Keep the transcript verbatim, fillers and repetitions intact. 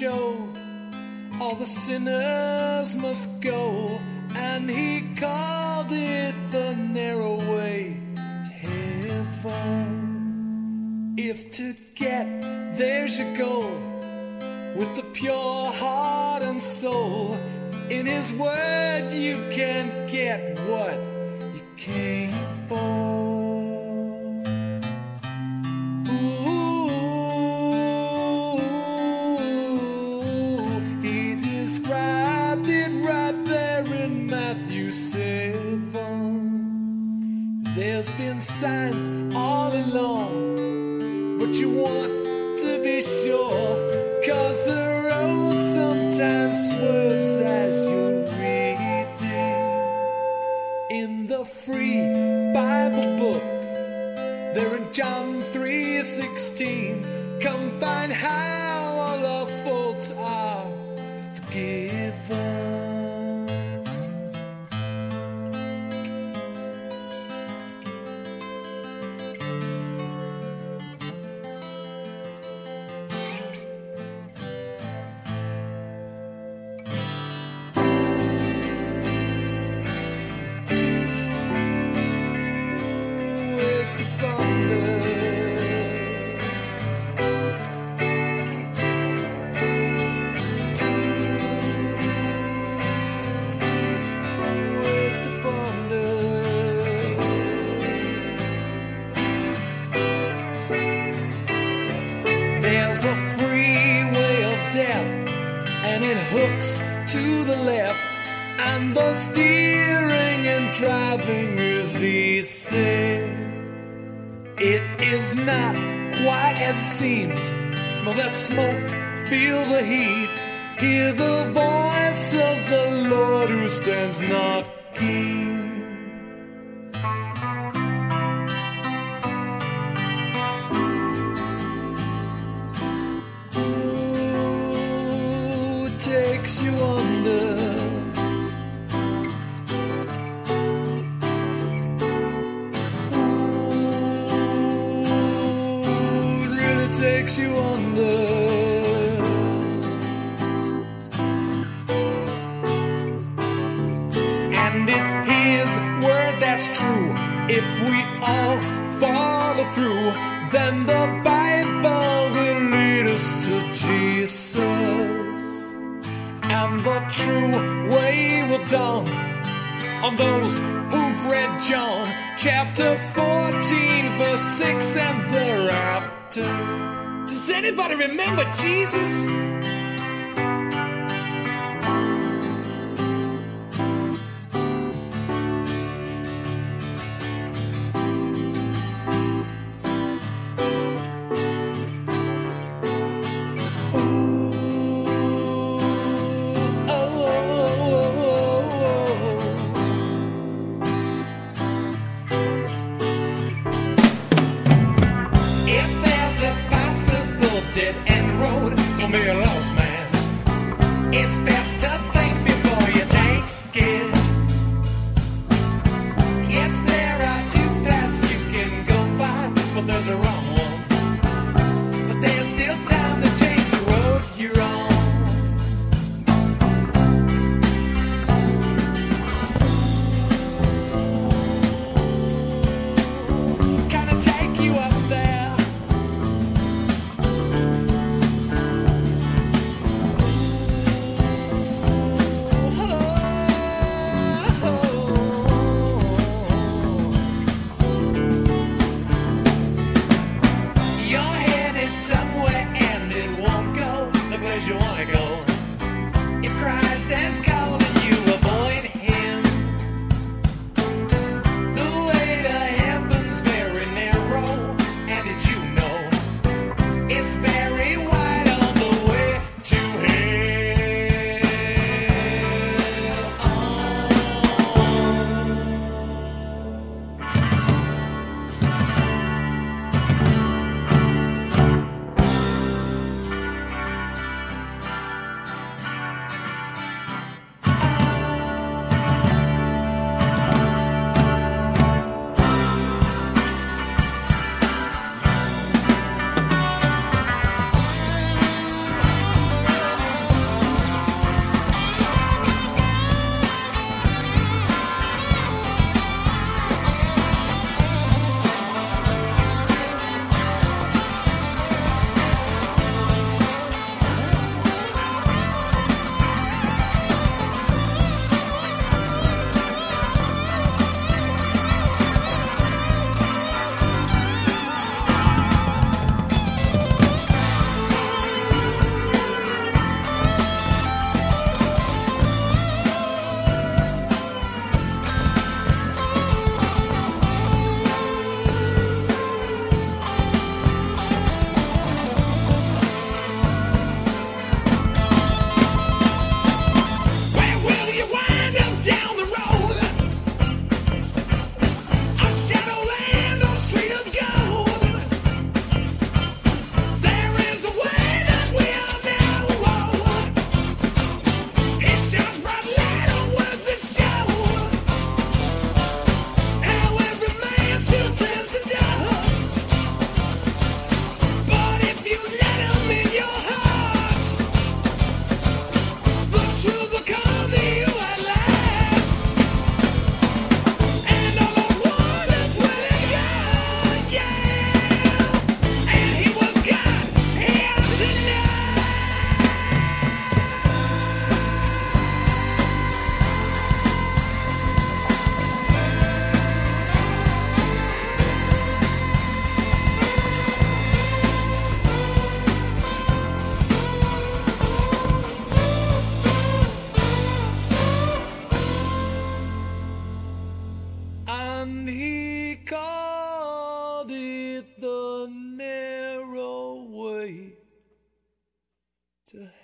show. All the sinners must go, and he called it the narrow way to heaven. If to get there's your goal, with the pure heart and soul, in his word you can get what you came for. There's been signs all along, but you want to be sure, 'cause the road sometimes swerves as you're reading. In the free Bible book, there in John three sixteen, come find how all our faults are forgiven. To ponder. Ways to ponder. There's a freeway of death, and it hooks to the left, and the steering and driving is easy. It is not quite as it seems. Smell that smoke, feel the heat, hear the voice of the Lord who stands knocking. Ooh, it takes you under. Takes you under. And it's his word that's true. If we all follow through, then the Bible will lead us to Jesus, and the true way will dawn on those who've read John chapter fourteen verse six and thereafter. Does anybody remember Jesus? Dead end road, don't be a lost man. to